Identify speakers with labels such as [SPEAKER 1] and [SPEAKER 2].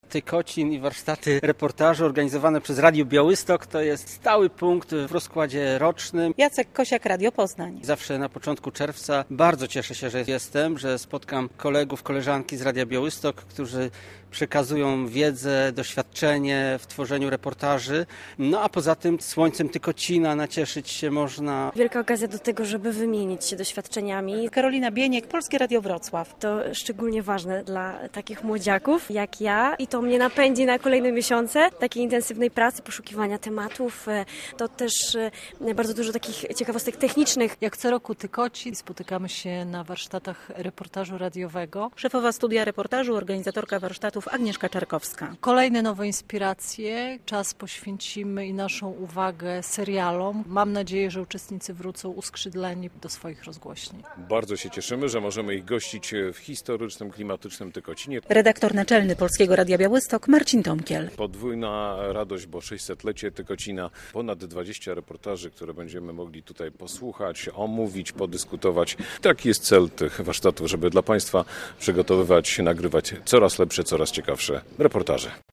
[SPEAKER 1] Tykocin i warsztaty reportażu organizowane przez Radio Białystok to jest stały punkt w rozkładzie rocznym.
[SPEAKER 2] Jacek Kosiak, Radio Poznań.
[SPEAKER 1] Zawsze na początku czerwca bardzo cieszę się, że jestem, że spotkam kolegów, koleżanki z Radia Białystok, którzy przekazują wiedzę, doświadczenie w tworzeniu reportaży. No a poza tym słońcem Tykocina nacieszyć się można.
[SPEAKER 3] Wielka okazja do tego, żeby wymienić się doświadczeniami.
[SPEAKER 2] Karolina Bieniek, Polskie Radio Wrocław.
[SPEAKER 3] To szczególnie ważne dla takich młodziaków jak ja i to mnie napędzi na kolejne miesiące takiej intensywnej pracy, poszukiwania tematów. To też bardzo dużo takich ciekawostek technicznych.
[SPEAKER 4] Jak co roku Tykocin, spotykamy się na warsztatach reportażu radiowego.
[SPEAKER 2] Szefowa studia reportażu, organizatorka warsztatów Agnieszka Czarkowska.
[SPEAKER 4] Kolejne nowe inspiracje. Czas poświęcimy i naszą uwagę serialom. Mam nadzieję, że uczestnicy wrócą uskrzydleni do swoich rozgłośni.
[SPEAKER 5] Bardzo się cieszymy, że możemy ich gościć w historycznym, klimatycznym Tykocinie.
[SPEAKER 2] Redaktor naczelny Polskiego Radia Białystok Marcin Tomkiel.
[SPEAKER 5] Podwójna radość, bo 600-lecie Tykocina. Ponad 20 reportaży, które będziemy mogli tutaj posłuchać, omówić, podyskutować. Taki jest cel tych warsztatów, żeby dla Państwa przygotowywać, nagrywać coraz lepsze, coraz ciekawsze reportaże.